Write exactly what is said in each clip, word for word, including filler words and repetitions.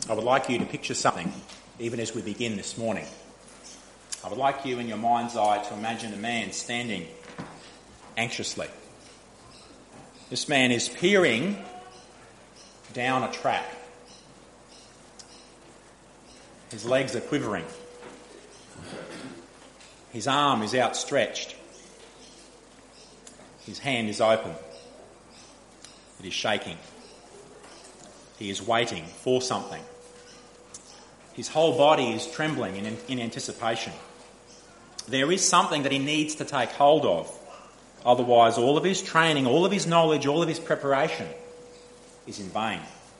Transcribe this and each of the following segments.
I would like you to picture something, even as we begin this morning. I would like you in your mind's eye to imagine a man standing anxiously. This man is peering down a track. His legs are quivering. His arm is outstretched. His hand is open. It is shaking. He is waiting for something. His whole body is trembling in, in anticipation. There is something that he needs to take hold of. Otherwise, all of his training, all of his knowledge, all of his preparation is in vain.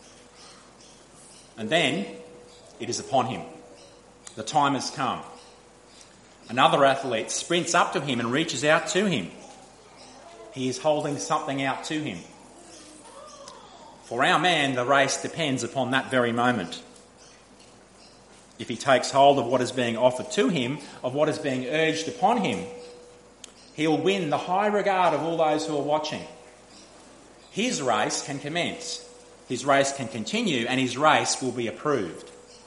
And then it is upon him. The time has come. Another athlete sprints up to him and reaches out to him. He is holding something out to him. For our man, the race depends upon that very moment. If he takes hold of what is being offered to him, of what is being urged upon him, he will win the high regard of all those who are watching. His race can commence, his race can continue, and his race will be approved.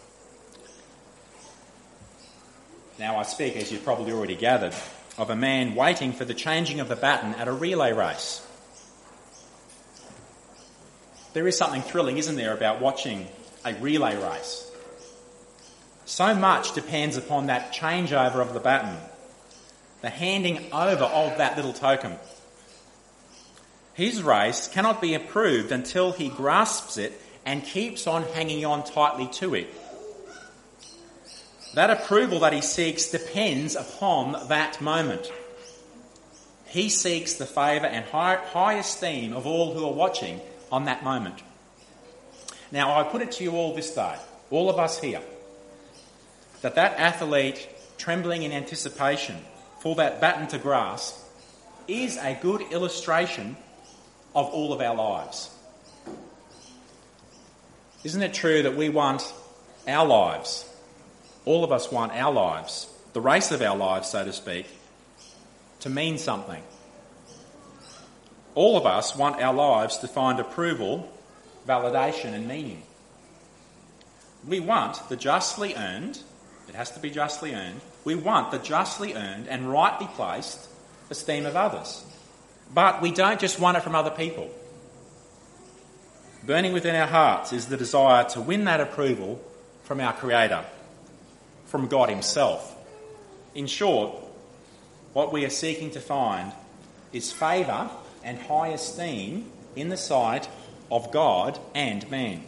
Now I speak, as you've probably already gathered, of a man waiting for the changing of the baton at a relay race. There is something thrilling, isn't there, about watching a relay race? So much depends upon that changeover of the baton, the handing over of that little token. His race cannot be approved until he grasps it and keeps on hanging on tightly to it. That approval that he seeks depends upon that moment. He seeks the favour and high, high esteem of all who are watching on that moment. Now, I put it to you all this day, all of us here, that that athlete trembling in anticipation for that baton to grasp is a good illustration of all of our lives. Isn't it true that we want our lives, all of us want our lives, the race of our lives, so to speak, to mean something? All of us want our lives to find approval, validation and meaning. We want the justly earned, it has to be justly earned, we want the justly earned and rightly placed esteem of others. But we don't just want it from other people. Burning within our hearts is the desire to win that approval from our Creator, from God Himself. In short, what we are seeking to find is favour and high esteem in the sight of God and man.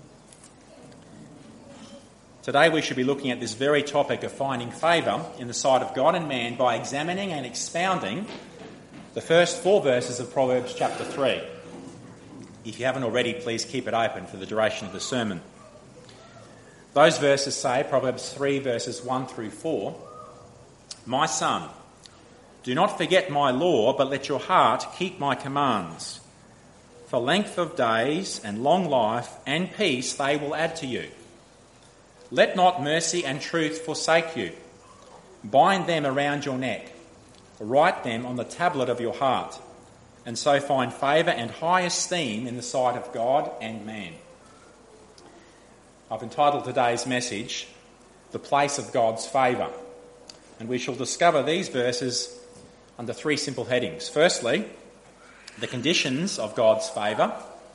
Today we should be looking at this very topic of finding favour in the sight of God and man by examining and expounding the first four verses of Proverbs chapter three. If you haven't already, please keep it open for the duration of the sermon. Those verses say, Proverbs three verses one through four, "My son, do not forget my law, but let your heart keep my commands. For length of days and long life and peace they will add to you. Let not mercy and truth forsake you. Bind them around your neck. Write them on the tablet of your heart, and so find favour and high esteem in the sight of God and man." I've entitled today's message, "The Place of God's Favour," and we shall discover these verses under three simple headings. Firstly, the conditions of God's favour.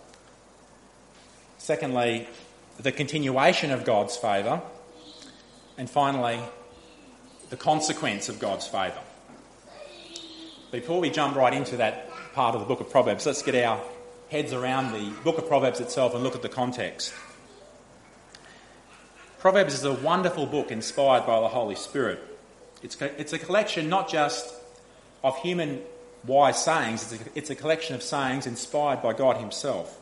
Secondly, the continuation of God's favour. And finally, the consequence of God's favour. Before we jump right into that part of the book of Proverbs, let's get our heads around the book of Proverbs itself and look at the context. Proverbs is a wonderful book inspired by the Holy Spirit. It's, it's a collection not just of human wise sayings, it's a, it's a collection of sayings inspired by God Himself.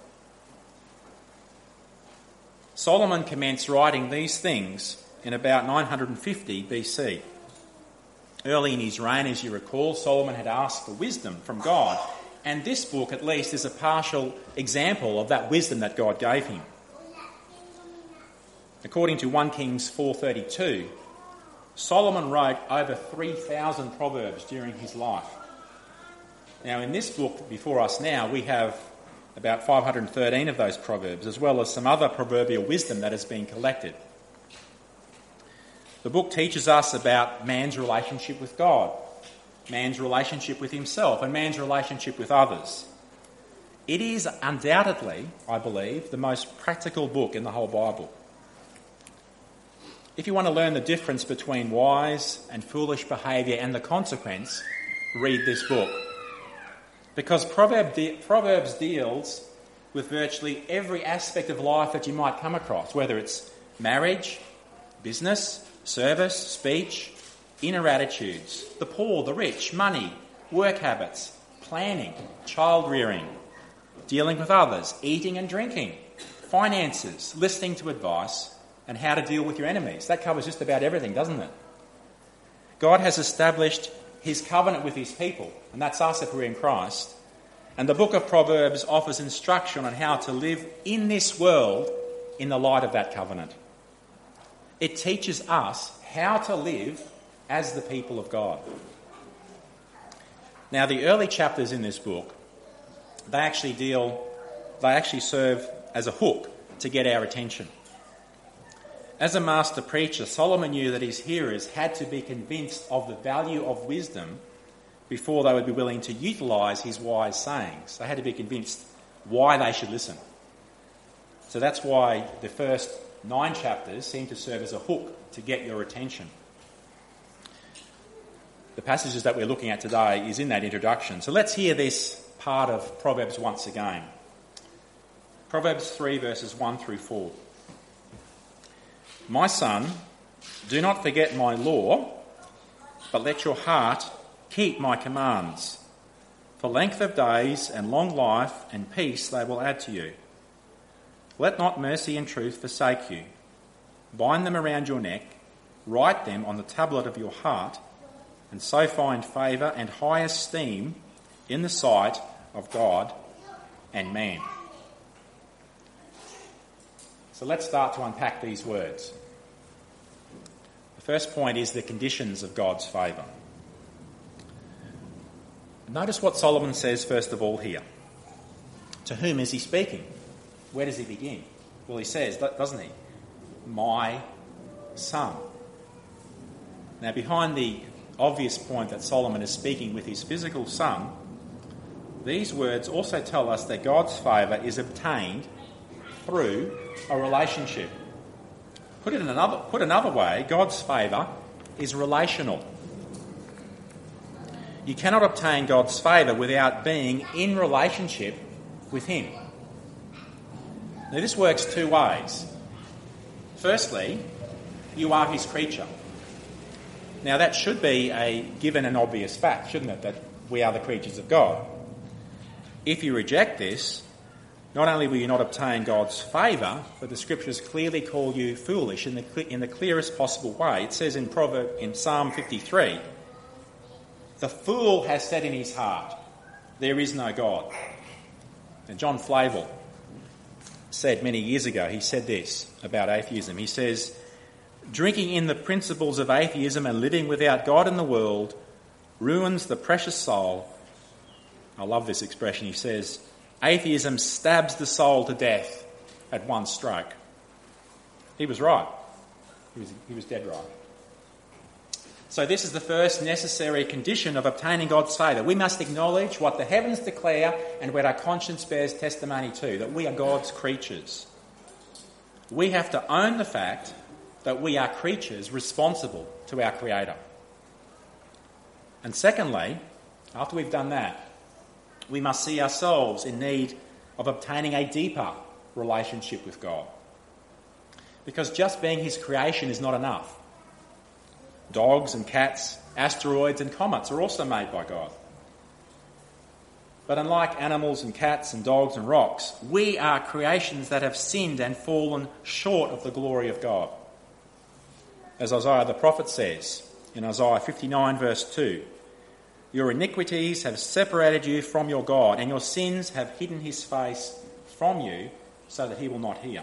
Solomon commenced writing these things in about nine hundred fifty B C. Early in his reign, as you recall, Solomon had asked for wisdom from God, and this book at least is a partial example of that wisdom that God gave him. According to First Kings four thirty-two, Solomon wrote over three thousand proverbs during his life. Now, in this book before us now, we have about five hundred thirteen of those proverbs, as well as some other proverbial wisdom that has been collected. The book teaches us about man's relationship with God, man's relationship with himself, and man's relationship with others. It is undoubtedly, I believe, the most practical book in the whole Bible. If you want to learn the difference between wise and foolish behaviour and the consequence, read this book. Because Proverb de- Proverbs deals with virtually every aspect of life that you might come across, whether it's marriage, business, service, speech, inner attitudes, the poor, the rich, money, work habits, planning, child rearing, dealing with others, eating and drinking, finances, listening to advice, and how to deal with your enemies. That covers just about everything, doesn't it? God has established his covenant with his people, and that's us if we're in Christ. And the book of Proverbs offers instruction on how to live in this world in the light of that covenant. It teaches us how to live as the people of God. Now, the early chapters in this book, they actually deal, they actually serve as a hook to get our attention. As a master preacher, Solomon knew that his hearers had to be convinced of the value of wisdom before they would be willing to utilise his wise sayings. They had to be convinced why they should listen. So that's why the first nine chapters seem to serve as a hook to get your attention. The passages that we're looking at today is in that introduction. So let's hear this part of Proverbs once again. Proverbs three, verses one through four. My son, do not forget my law, but let your heart keep my commands. For length of days and long life and peace they will add to you. Let not mercy and truth forsake you. Bind them around your neck, write them on the tablet of your heart, and so find favour and high esteem in the sight of God and man. So let's start to unpack these words. The first point is the conditions of God's favour. Notice what Solomon says first of all here. To whom is he speaking? Where does he begin? Well, he says, doesn't he? My son. Now, behind the obvious point that Solomon is speaking with his physical son, these words also tell us that God's favour is obtained through a relationship. Put it in another, put another way, God's favour is relational. You cannot obtain God's favour without being in relationship with him. Now, this works two ways. Firstly, you are his creature. Now, that should be a given and obvious fact, shouldn't it, that we are the creatures of God. If you reject this, not only will you not obtain God's favour, but the Scriptures clearly call you foolish in the, in the clearest possible way. It says in Proverb, in Psalm fifty-three, the fool has said in his heart, there is no God. And John Flavel said many years ago, he said this about atheism. He says, drinking in the principles of atheism and living without God in the world ruins the precious soul. I love this expression. He says, atheism stabs the soul to death at one stroke. He was right. He was, he was dead right. So this is the first necessary condition of obtaining God's favour. We must acknowledge what the heavens declare and what our conscience bears testimony to, that we are God's creatures. We have to own the fact that we are creatures responsible to our Creator. And secondly, after we've done that, we must see ourselves in need of obtaining a deeper relationship with God. Because just being his creation is not enough. Dogs and cats, asteroids and comets are also made by God. But unlike animals and cats and dogs and rocks, we are creations that have sinned and fallen short of the glory of God. As Isaiah the prophet says in Isaiah fifty-nine verse two, your iniquities have separated you from your God, and your sins have hidden his face from you so that he will not hear.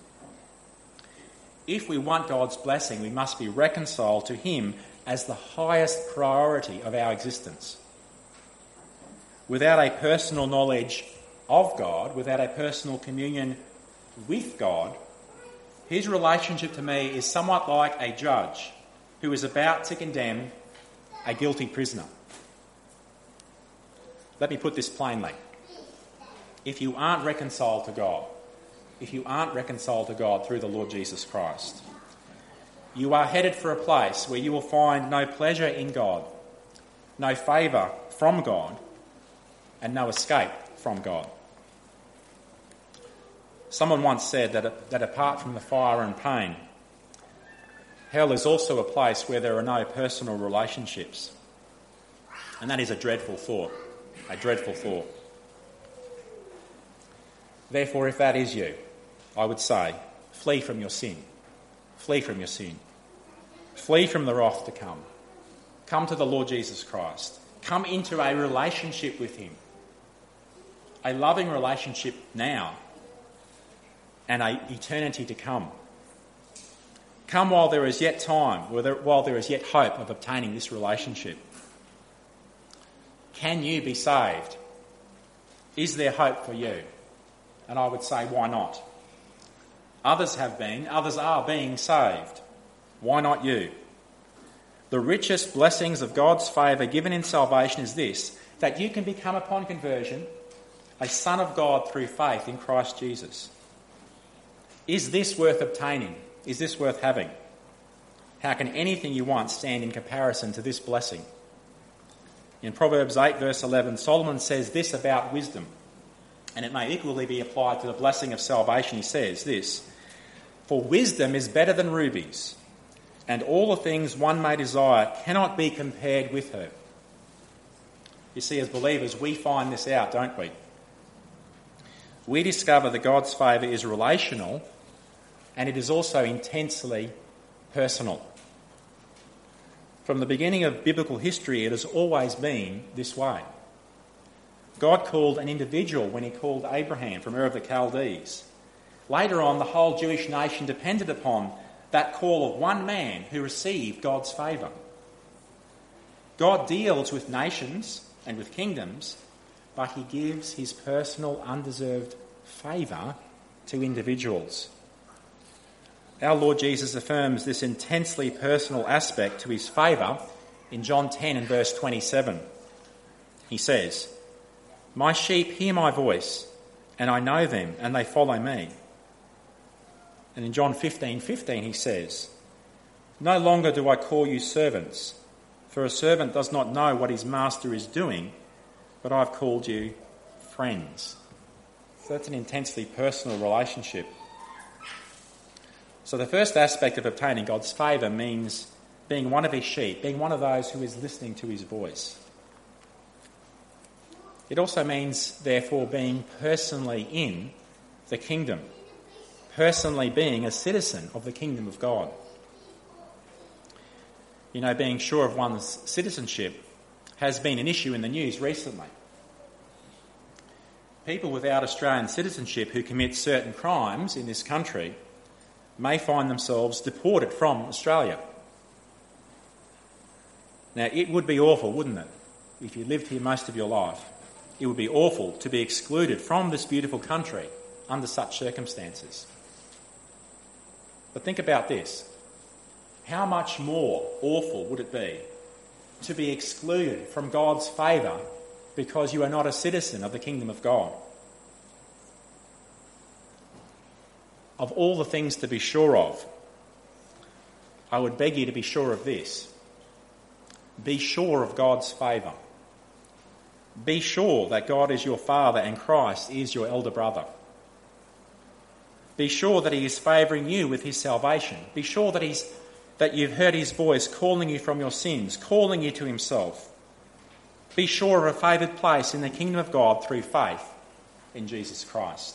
If we want God's blessing, we must be reconciled to him as the highest priority of our existence. Without a personal knowledge of God, without a personal communion with God, his relationship to me is somewhat like a judge who is about to condemn a guilty prisoner. Let me put this plainly. If you aren't reconciled to God, if you aren't reconciled to God through the Lord Jesus Christ, you are headed for a place where you will find no pleasure in God, no favour from God, and no escape from God. Someone once said that, that apart from the fire and pain, hell is also a place where there are no personal relationships. And that is a dreadful thought, a dreadful thought. Therefore, if that is you, I would say, flee from your sin. Flee from your sin. Flee from the wrath to come. Come to the Lord Jesus Christ. Come into a relationship with him. A loving relationship now and an eternity to come. Come while there is yet time, while there is yet hope of obtaining this relationship. Can you be saved? Is there hope for you? And I would say, why not? Others have been, others are being saved. Why not you? The richest blessings of God's favour given in salvation is this, that you can become upon conversion a son of God through faith in Christ Jesus. Is this worth obtaining? Is this worth having? How can anything you want stand in comparison to this blessing? In Proverbs eight verse eleven, Solomon says this about wisdom, and it may equally be applied to the blessing of salvation. He says this, "For wisdom is better than rubies, and all the things one may desire cannot be compared with her." You see, as believers, we find this out, don't we? We discover that God's favour is relational, and it is also intensely personal. From the beginning of biblical history, it has always been this way. God called an individual when he called Abraham from Ur of the Chaldees. Later on, the whole Jewish nation depended upon that call of one man who received God's favour. God deals with nations and with kingdoms, but he gives his personal, undeserved favour to individuals. Our Lord Jesus affirms this intensely personal aspect to his favour in John ten and verse twenty-seven. He says, "My sheep hear my voice, and I know them, and they follow me." And in John fifteen fifteen he says, "No longer do I call you servants, for a servant does not know what his master is doing, but I've called you friends." So that's an intensely personal relationship. So the first aspect of obtaining God's favour means being one of his sheep, being one of those who is listening to his voice. It also means, therefore, being personally in the kingdom, personally being a citizen of the kingdom of God. You know, being sure of one's citizenship has been an issue in the news recently. People without Australian citizenship who commit certain crimes in this country may find themselves deported from Australia. Now, it would be awful, wouldn't it, if you lived here most of your life? It would be awful to be excluded from this beautiful country under such circumstances. But think about this. How much more awful would it be to be excluded from God's favour because you are not a citizen of the kingdom of God? Of all the things to be sure of, I would beg you to be sure of this. Be sure of God's favour. Be sure that God is your Father and Christ is your elder brother. Be sure that he is favouring you with his salvation. Be sure that he's that you've heard his voice calling you from your sins, calling you to himself. Be sure of a favoured place in the kingdom of God through faith in Jesus Christ.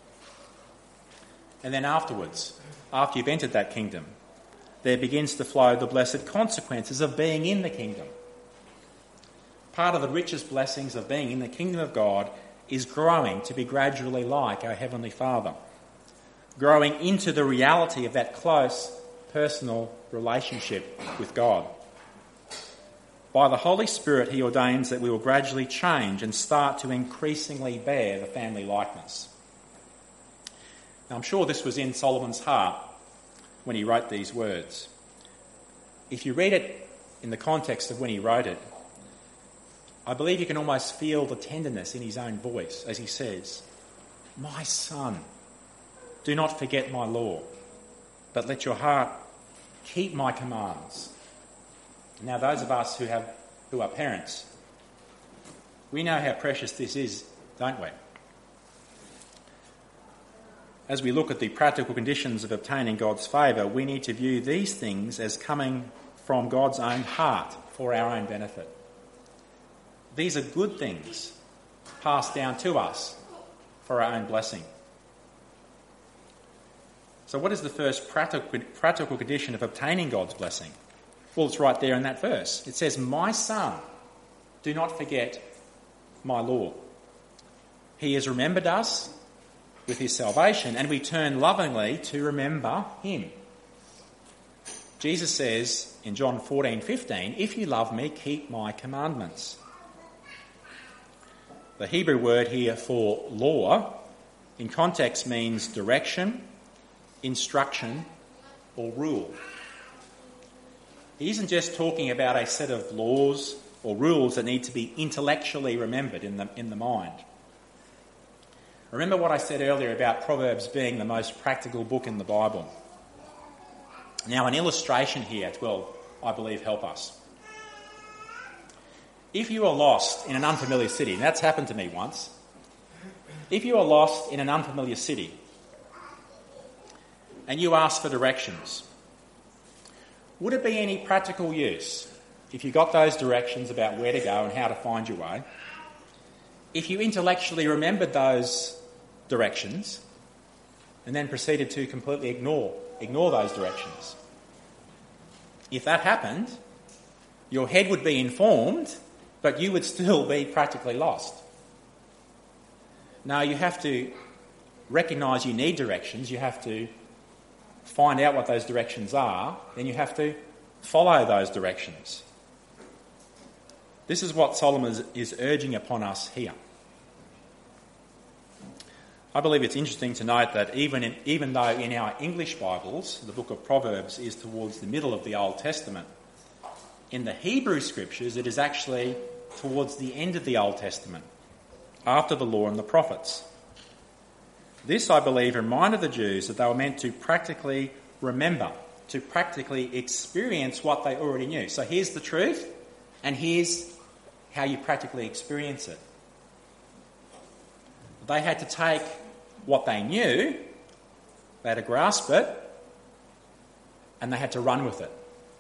And then afterwards, after you've entered that kingdom, there begins to flow the blessed consequences of being in the kingdom. Part of the richest blessings of being in the kingdom of God is growing to be gradually like our Heavenly Father, growing into the reality of that close, personal relationship with God. By the Holy Spirit, he ordains that we will gradually change and start to increasingly bear the family likeness. Now, I'm sure this was in Solomon's heart when he wrote these words. If you read it in the context of when he wrote it, I believe you can almost feel the tenderness in his own voice as he says, "My son, do not forget my law, but let your heart keep my commands." Now, those of us who have who are parents, we know how precious this is, don't we? As we look at the practical conditions of obtaining God's favour, we need to view these things as coming from God's own heart for our own benefit. These are good things passed down to us for our own blessing. So what is the first practical, practical condition of obtaining God's blessing? Well, it's right there in that verse. It says, "My son, do not forget my law." He has remembered us with his salvation, and we turn lovingly to remember him. Jesus says in John fourteen fifteen, "If you love me, keep my commandments." The Hebrew word here for law in context means direction, instruction, or rule. He isn't just talking about a set of laws or rules that need to be intellectually remembered in the, in the mind. Remember what I said earlier about Proverbs being the most practical book in the Bible. Now, an illustration here will, I believe, help us. If you are lost in an unfamiliar city, and that's happened to me once, if you are lost in an unfamiliar city and you ask for directions, would it be any practical use if you got those directions about where to go and how to find your way, if you intellectually remembered those directions and then proceeded to completely ignore, ignore those directions? If that happened, your head would be informed, but you would still be practically lost. Now, you have to recognise you need directions, you have to find out what those directions are, then you have to follow those directions. This is what Solomon is urging upon us here. I believe it's interesting to note that even in, even though in our English Bibles, the book of Proverbs is towards the middle of the Old Testament, in the Hebrew Scriptures it is actually towards the end of the Old Testament, after the law and the prophets. This, I believe, reminded the Jews that they were meant to practically remember, to practically experience what they already knew. So here's the truth, and here's how you practically experience it. They had to take what they knew, they had to grasp it, and they had to run with it.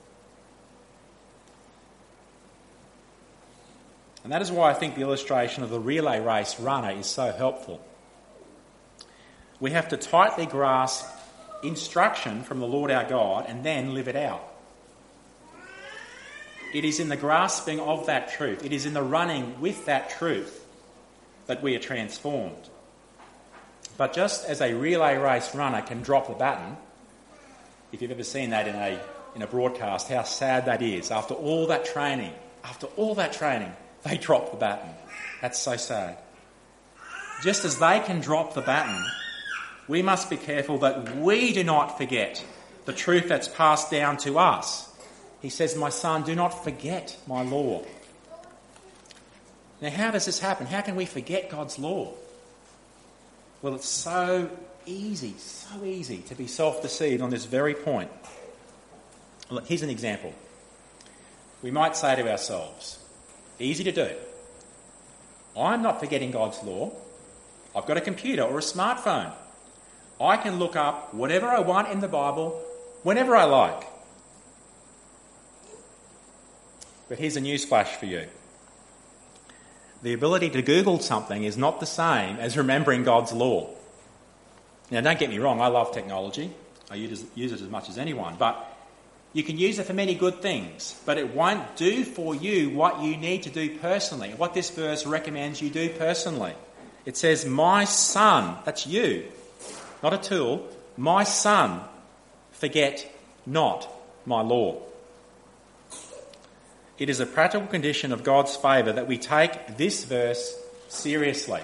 And that is why I think the illustration of the relay race runner is so helpful. We have to tightly grasp instruction from the Lord our God and then live it out. It is in the grasping of that truth, it is in the running with that truth that we are transformed. But just as a relay race runner can drop the baton, if you've ever seen that in a in a broadcast, how sad that is. After all that training, after all that training, they drop the baton. That's so sad. Just as they can drop the baton, we must be careful that we do not forget the truth that's passed down to us. He says, "My son, do not forget my law." Now, how does this happen? How can we forget God's law? Well, it's so easy, so easy to be self-deceived on this very point. Look, here's an example. We might say to ourselves, easy to do, I'm not forgetting God's law. I've got a computer or a smartphone. I can look up whatever I want in the Bible whenever I like. But here's a newsflash for you. The ability to Google something is not the same as remembering God's law. Now, don't get me wrong, I love technology. I use it as much as anyone. But you can use it for many good things, but it won't do for you what you need to do personally, what this verse recommends you do personally. It says, "My son," that's you, not a tool, "my son, forget not my law." It is a practical condition of God's favour that we take this verse seriously,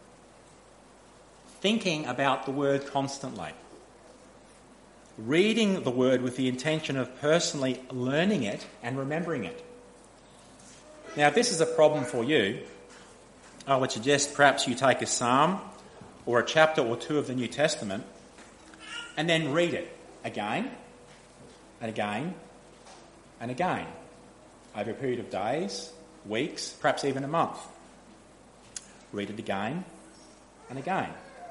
thinking about the word constantly, reading the word with the intention of personally learning it and remembering it. Now, if this is a problem for you, I would suggest perhaps you take a psalm or a chapter or two of the New Testament and then read it again and again and again over a period of days, weeks, perhaps even a month. Read it again and again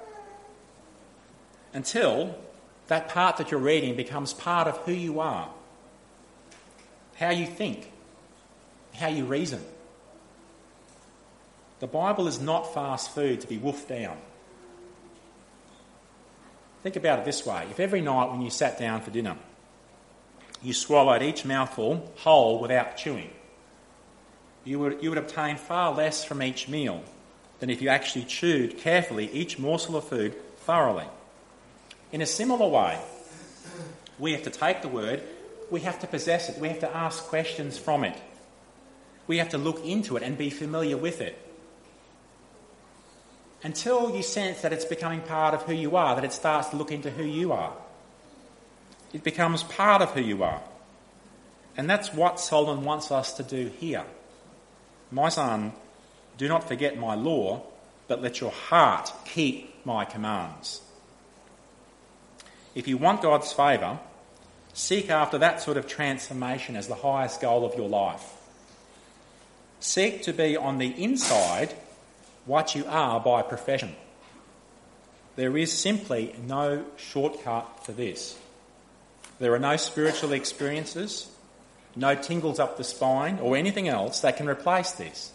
until that part that you're reading becomes part of who you are, how you think, how you reason. The Bible is not fast food to be wolfed down. Think about it this way. If every night when you sat down for dinner, you swallowed each mouthful whole without chewing, you would, you would obtain far less from each meal than if you actually chewed carefully each morsel of food thoroughly. In a similar way, we have to take the word, we have to possess it, we have to ask questions from it. We have to look into it and be familiar with it. Until you sense that it's becoming part of who you are, that it starts to look into who you are. It becomes part of who you are. And that's what Solomon wants us to do here. My son, do not forget my law, but let your heart keep my commands. If you want God's favour, seek after that sort of transformation as the highest goal of your life. Seek to be on the inside what you are by profession. There is simply no shortcut to this. There are no spiritual experiences, no tingles up the spine or anything else that can replace this.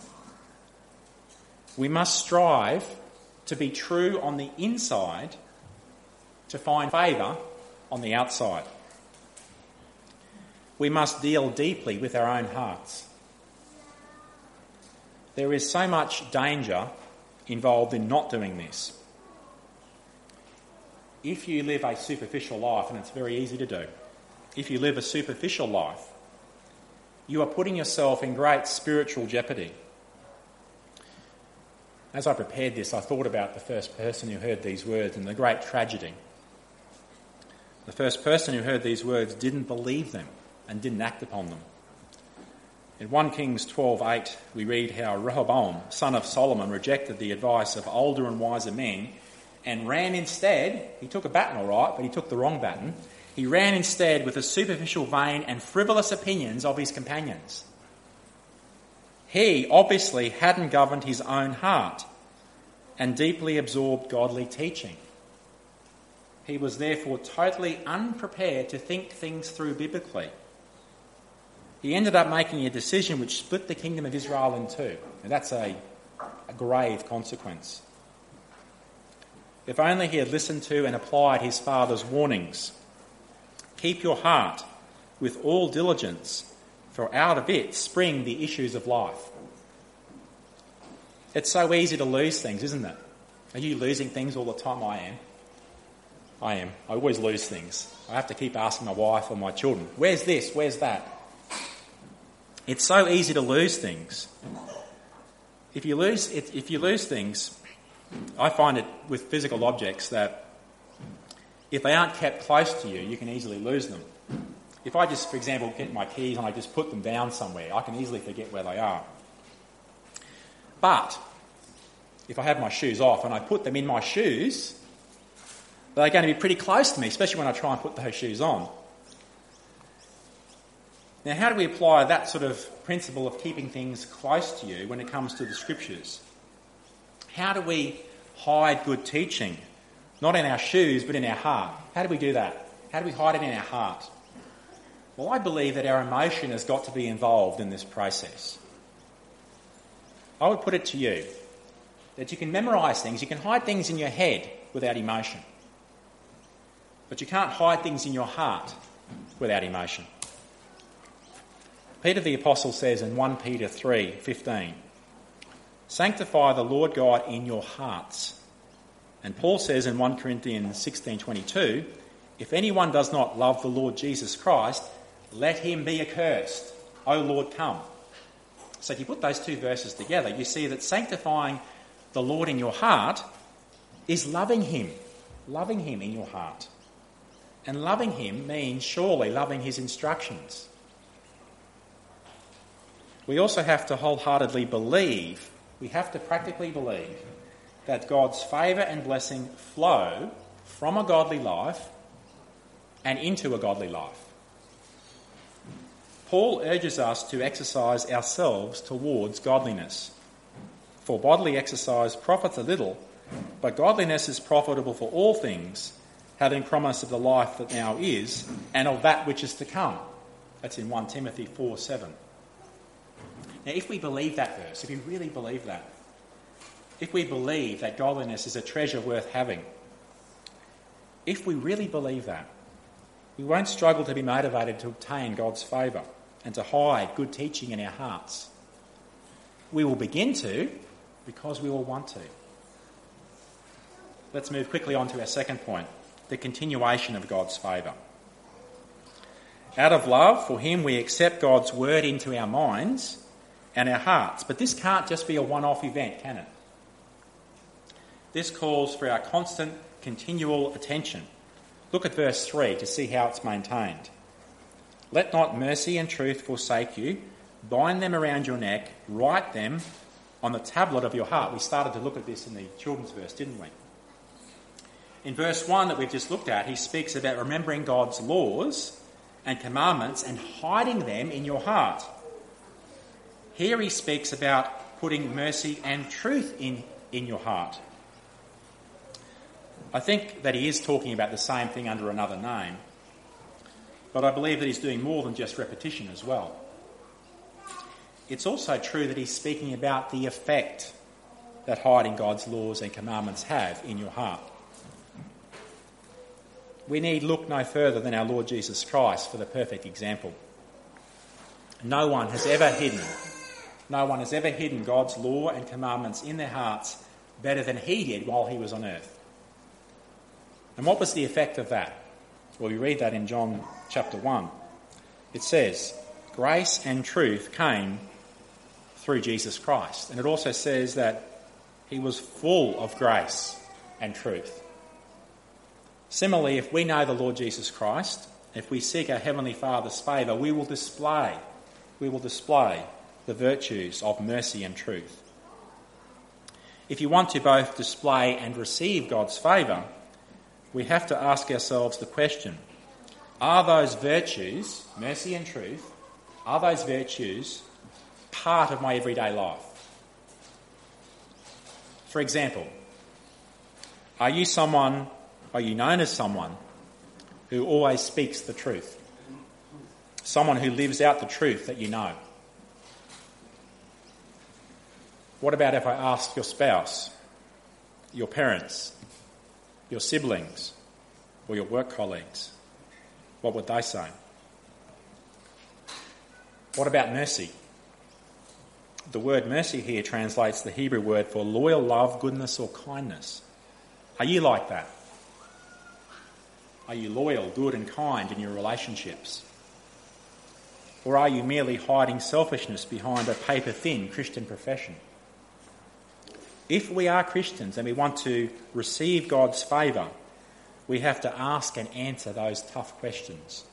We must strive to be true on the inside to find favour on the outside. We must deal deeply with our own hearts. There is so much danger involved in not doing this. If you live a superficial life, and it's very easy to do, if you live a superficial life, you are putting yourself in great spiritual jeopardy. As I prepared this, I thought about the first person who heard these words and the great tragedy. The first person who heard these words didn't believe them and didn't act upon them. In First Kings twelve eight, we read how Rehoboam, son of Solomon, rejected the advice of older and wiser men and ran instead. He took a baton, all right, but he took the wrong baton. He ran instead with the superficial, vain and frivolous opinions of his companions. He obviously hadn't governed his own heart and deeply absorbed godly teaching. He was therefore totally unprepared to think things through biblically. He ended up making a decision which split the kingdom of Israel in two. And that's a, a grave consequence. If only he had listened to and applied his father's warnings. Keep your heart with all diligence, for out of it spring the issues of life. It's so easy to lose things, isn't it? Are you losing things all the time? I am. I am. I always lose things. I have to keep asking my wife or my children, where's this? Where's that? It's so easy to lose things. If you lose, if you lose things, I find it with physical objects that if they aren't kept close to you, you can easily lose them. If I just, for example, get my keys and I just put them down somewhere, I can easily forget where they are. But if I have my shoes off and I put them in my shoes, they're going to be pretty close to me, especially when I try and put those shoes on. Now, how do we apply that sort of principle of keeping things close to you when it comes to the Scriptures? How do we hide good teaching? Not in our shoes, but in our heart. How do we do that? How do we hide it in our heart? Well, I believe that our emotion has got to be involved in this process. I would put it to you that you can memorise things, you can hide things in your head without emotion. But you can't hide things in your heart without emotion. Peter the Apostle says in First Peter three fifteen, sanctify the Lord God in your hearts. And Paul says in First Corinthians sixteen twenty-two, if anyone does not love the Lord Jesus Christ, let him be accursed. O Lord, come. So if you put those two verses together, you see that sanctifying the Lord in your heart is loving him, loving him in your heart. And loving him means surely loving his instructions. We also have to wholeheartedly believe, we have to practically believe that God's favour and blessing flow from a godly life and into a godly life. Paul urges us to exercise ourselves towards godliness. For bodily exercise profits a little, but godliness is profitable for all things, having promise of the life that now is and of that which is to come. That's in First Timothy four seven. Now, if we believe that verse, if we really believe that, if we believe that godliness is a treasure worth having, if we really believe that, we won't struggle to be motivated to obtain God's favour and to hide good teaching in our hearts. We will begin to because we will want to. Let's move quickly on to our second point, the continuation of God's favour. Out of love for him, we accept God's word into our minds and our hearts. But this can't just be a one-off event, can it? This calls for our constant, continual attention. Look at verse three to see how it's maintained. Let not mercy and truth forsake you. Bind them around your neck. Write them on the tablet of your heart. We started to look at this in the children's verse, didn't we? In verse one that we've just looked at, he speaks about remembering God's laws and commandments and hiding them in your heart. Here he speaks about putting mercy and truth in, in your heart. I think that he is talking about the same thing under another name, but I believe that he's doing more than just repetition as well. It's also true that he's speaking about the effect that hiding God's laws and commandments have in your heart. We need look no further than our Lord Jesus Christ for the perfect example. No one has ever hidden, no one has ever hidden God's law and commandments in their hearts better than he did while he was on earth. And what was the effect of that? Well, we read that in John chapter one. It says, grace and truth came through Jesus Christ. And it also says that he was full of grace and truth. Similarly, if we know the Lord Jesus Christ, if we seek our Heavenly Father's favour, we will display, we will display the virtues of mercy and truth. If you want to both display and receive God's favour, we have to ask ourselves the question, are those virtues, mercy and truth, are those virtues part of my everyday life? For example, are you someone, are you known as someone who always speaks the truth? Someone who lives out the truth that you know? What about if I ask your spouse, your parents, your siblings, or your work colleagues? What would they say? What about mercy? The word mercy here translates the Hebrew word for loyal love, goodness, or kindness. Are you like that? Are you loyal, good, and kind in your relationships? Or are you merely hiding selfishness behind a paper-thin Christian profession? If we are Christians and we want to receive God's favour, we have to ask and answer those tough questions.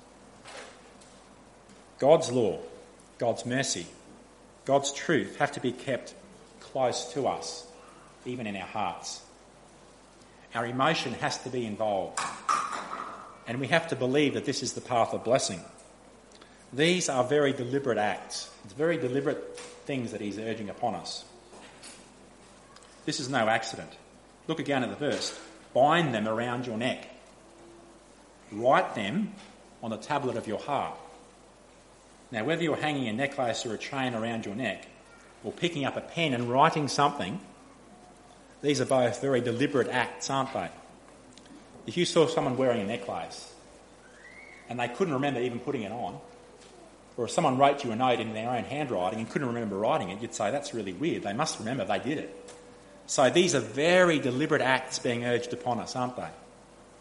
God's law, God's mercy, God's truth have to be kept close to us, even in our hearts. Our emotion has to be involved, and we have to believe that this is the path of blessing. These are very deliberate acts. It's very deliberate things that he's urging upon us. This is no accident. Look again at the verse. Bind them around your neck. Write them on the tablet of your heart. Now, whether you're hanging a necklace or a chain around your neck, or picking up a pen and writing something, these are both very deliberate acts, aren't they? If you saw someone wearing a necklace and they couldn't remember even putting it on, or if someone wrote you a note in their own handwriting and couldn't remember writing it, you'd say, that's really weird. They must remember they did it. So these are very deliberate acts being urged upon us, aren't they?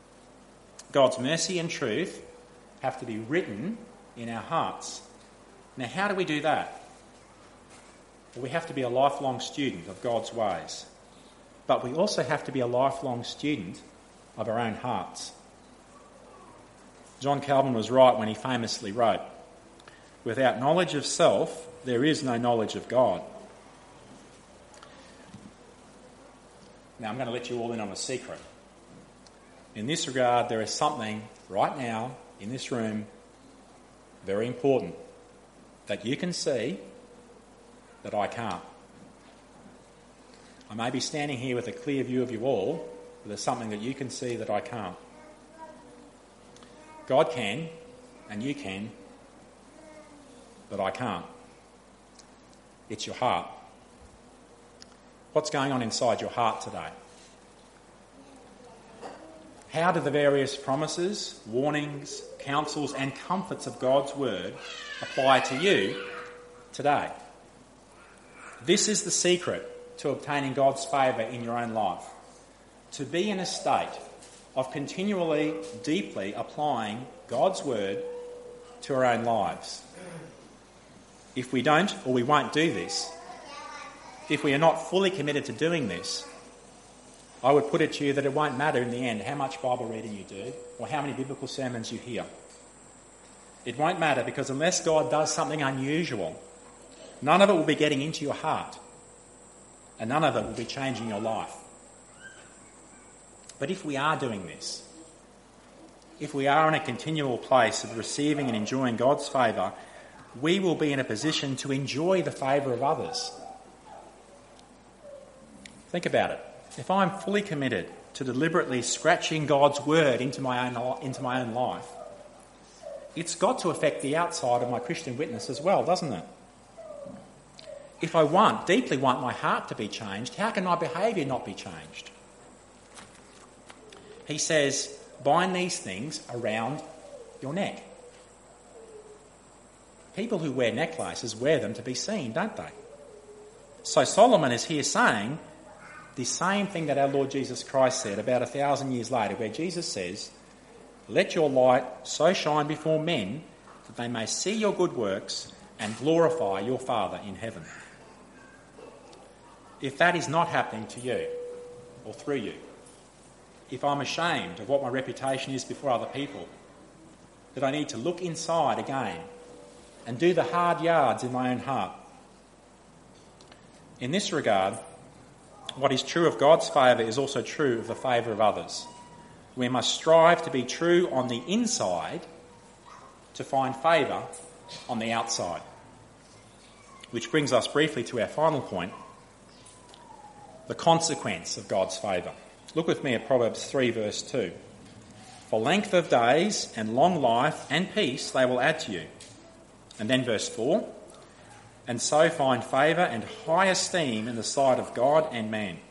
God's mercy and truth have to be written in our hearts. Now, how do we do that? Well, we have to be a lifelong student of God's ways. But we also have to be a lifelong student of our own hearts. John Calvin was right when he famously wrote, "Without knowledge of self, there is no knowledge of God." Now, I'm going to let you all in on a secret. In this regard, there is something right now in this room very important that you can see that I can't. I may be standing here with a clear view of you all, but there's something that you can see that I can't. God can, and you can, but I can't. It's your heart. What's going on inside your heart today? How do the various promises, warnings, counsels and comforts of God's word apply to you today? This is the secret to obtaining God's favour in your own life. To be in a state of continually, deeply applying God's word to our own lives. If we don't, or we won't do this, if we are not fully committed to doing this, I would put it to you that it won't matter in the end how much Bible reading you do or how many biblical sermons you hear. It won't matter, because unless God does something unusual, none of it will be getting into your heart and none of it will be changing your life. But if we are doing this, if we are in a continual place of receiving and enjoying God's favour, we will be in a position to enjoy the favour of others. Think about it. If I'm fully committed to deliberately scratching God's word into my own, into my own life, it's got to affect the outside of my Christian witness as well, doesn't it? If I want, deeply want my heart to be changed, how can my behaviour not be changed? He says, bind these things around your neck. People who wear necklaces wear them to be seen, don't they? So Solomon is here saying the same thing that our Lord Jesus Christ said about a thousand years later, where Jesus says, "Let your light so shine before men that they may see your good works and glorify your Father in heaven." If that is not happening to you or through you, if I'm ashamed of what my reputation is before other people, that I need to look inside again and do the hard yards in my own heart. In this regard, what is true of God's favour is also true of the favour of others. We must strive to be true on the inside to find favour on the outside. Which brings us briefly to our final point, the consequence of God's favour. Look with me at Proverbs three verse two. "For length of days and long life and peace they will add to you." And then verse four, "And so find favour and high esteem in the sight of God and man."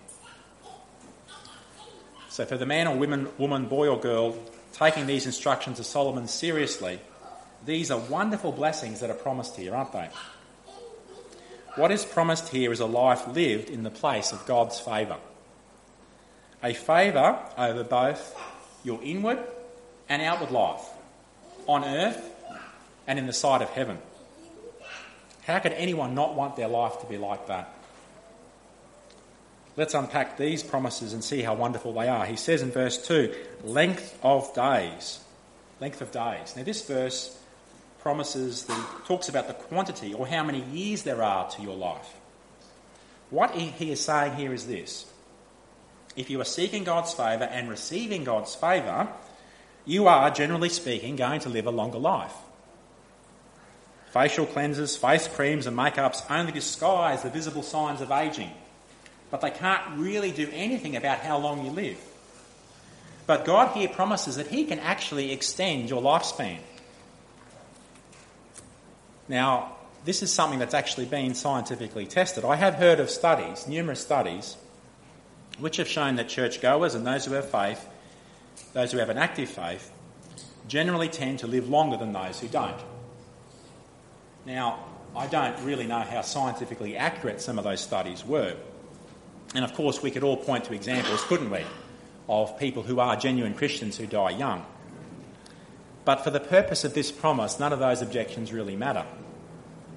So for the man or woman, woman, boy or girl taking these instructions of Solomon seriously, these are wonderful blessings that are promised here, aren't they? What is promised here is a life lived in the place of God's favour. A favour over both your inward and outward life, on earth and in the sight of heaven. How could anyone not want their life to be like that? Let's unpack these promises and see how wonderful they are. He says in verse two, length of days. Length of days. Now this verse promises, the, talks about the quantity or how many years there are to your life. What he, he is saying here is this. If you are seeking God's favour and receiving God's favour, you are, generally speaking, going to live a longer life. Facial cleansers, face creams and make-ups only disguise the visible signs of ageing, but they can't really do anything about how long you live. But God here promises that he can actually extend your lifespan. Now, this is something that's actually been scientifically tested. I have heard of studies, numerous studies, which have shown that churchgoers and those who have faith, those who have an active faith, generally tend to live longer than those who don't. Now, I don't really know how scientifically accurate some of those studies were. And of course, we could all point to examples, couldn't we, of people who are genuine Christians who die young. But for the purpose of this promise, none of those objections really matter.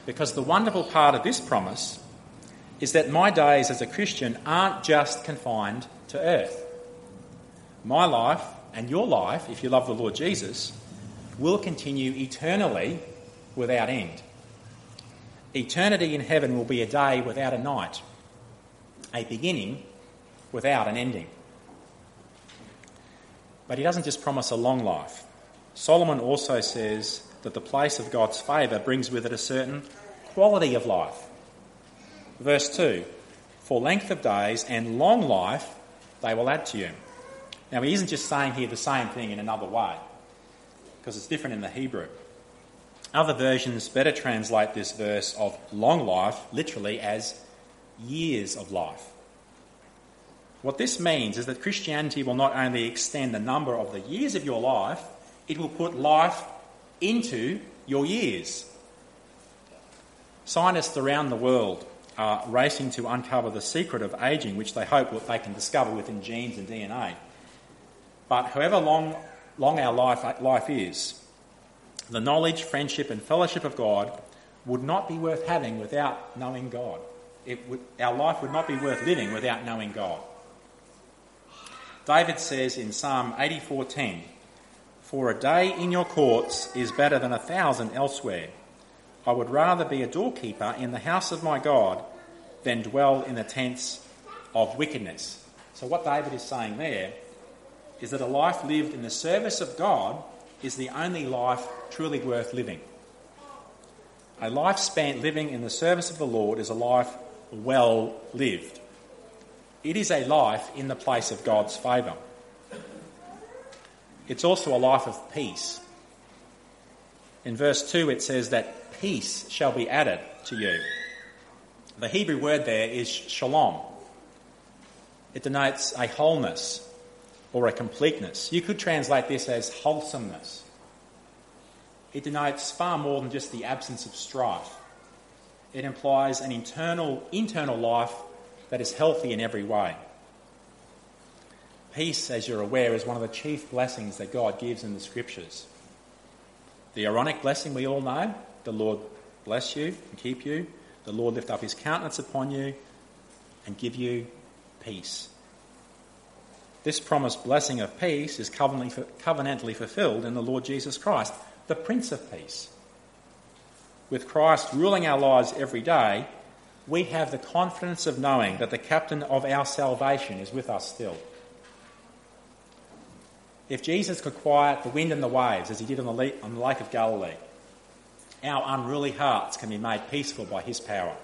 Because the wonderful part of this promise is that my days as a Christian aren't just confined to earth. My life and your life, if you love the Lord Jesus, will continue eternally without end. Eternity in heaven will be a day without a night, a beginning without an ending. But he doesn't just promise a long life. Solomon also says that the place of God's favour brings with it a certain quality of life. Verse two, for length of days and long life they will add to you. Now he isn't just saying here the same thing in another way, because it's different in the Hebrew. Other versions better translate this verse of long life literally as years of life. What this means is that Christianity will not only extend the number of the years of your life, it will put life into your years. Scientists around the world are racing to uncover the secret of ageing, which they hope that they can discover within genes and D N A. But however long, long our life, life is, the knowledge, friendship and fellowship of God would not be worth having without knowing God. It would, our life would not be worth living without knowing God. David says in Psalm eighty-four ten, for a day in your courts is better than a thousand elsewhere. I would rather be a doorkeeper in the house of my God than dwell in the tents of wickedness. So what David is saying there is that a life lived in the service of God is the only life truly worth living. A life spent living in the service of the Lord is a life well lived. It is a life in the place of God's favour. It's also a life of peace. In verse two it says that peace shall be added to you. The Hebrew word there is shalom. It denotes a wholeness or a completeness. You could translate this as wholesomeness. It denotes far more than just the absence of strife. It implies an internal, internal life that is healthy in every way. Peace, as you're aware, is one of the chief blessings that God gives in the Scriptures. The Aaronic blessing we all know, the Lord bless you and keep you, the Lord lift up his countenance upon you and give you peace. This promised blessing of peace is covenantally fulfilled in the Lord Jesus Christ, the Prince of Peace. With Christ ruling our lives every day, we have the confidence of knowing that the captain of our salvation is with us still. If Jesus could quiet the wind and the waves as he did on the Lake of Galilee, our unruly hearts can be made peaceful by his power.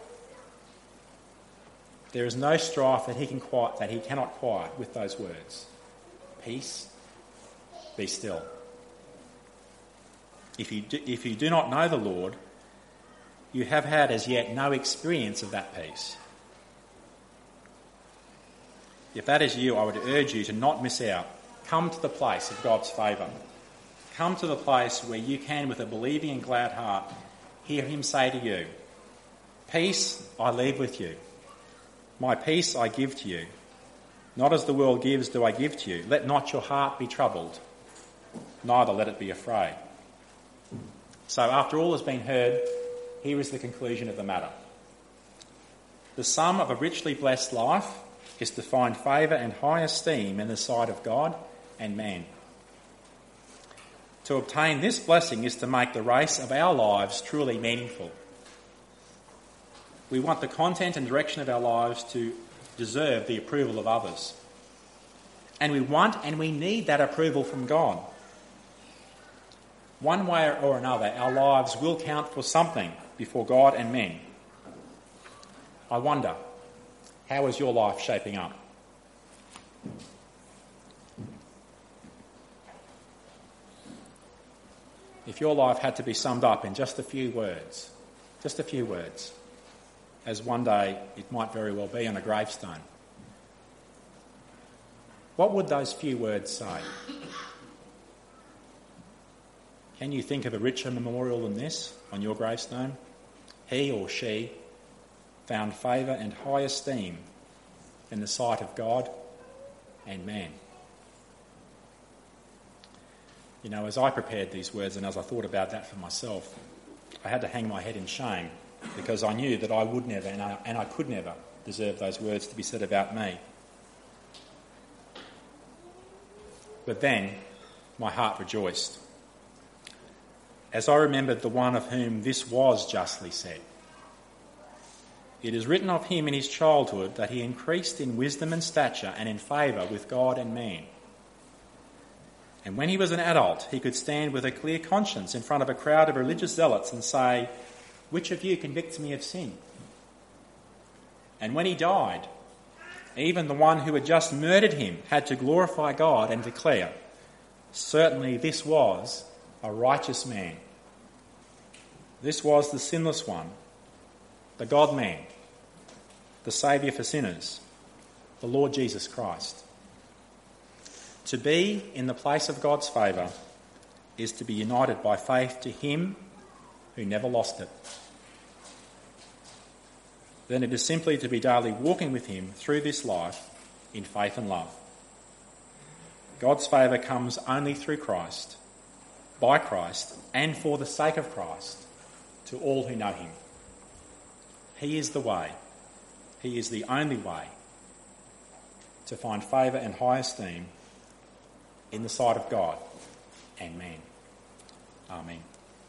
There is no strife that he can quiet, that he cannot quiet with those words. Peace, be still. If you do, if you do not know the Lord, you have had as yet no experience of that peace. If that is you, I would urge you to not miss out. Come to the place of God's favour. Come to the place where you can, with a believing and glad heart, hear him say to you, peace I leave with you. My peace I give to you. Not as the world gives do I give to you. Let not your heart be troubled, neither let it be afraid. So after all has been heard, here is the conclusion of the matter. The sum of a richly blessed life is to find favour and high esteem in the sight of God and man. To obtain this blessing is to make the race of our lives truly meaningful. We want the content and direction of our lives to deserve the approval of others. And we want and we need that approval from God. One way or another, our lives will count for something before God and men. I wonder, how is your life shaping up? If your life had to be summed up in just a few words, just a few words, as one day it might very well be on a gravestone, what would those few words say? Can you think of a richer memorial than this on your gravestone? He or she found favour and high esteem in the sight of God and man. You know, as I prepared these words and as I thought about that for myself, I had to hang my head in shame because I knew that I would never and I, and I could never deserve those words to be said about me. But then my heart rejoiced as I remembered the one of whom this was justly said. It is written of him in his childhood that he increased in wisdom and stature and in favour with God and man. And when he was an adult, he could stand with a clear conscience in front of a crowd of religious zealots and say, "Which of you convicts me of sin?" And when he died, even the one who had just murdered him had to glorify God and declare, "Certainly this was a righteous man." This was the sinless one, the God-man, the Saviour for sinners, the Lord Jesus Christ. To be in the place of God's favour is to be united by faith to him who never lost it. Then it is simply to be daily walking with him through this life in faith and love. God's favour comes only through Christ, by Christ, and for the sake of Christ, to all who know him. He is the way, he is the only way to find favour and high esteem in the sight of God and man. Amen.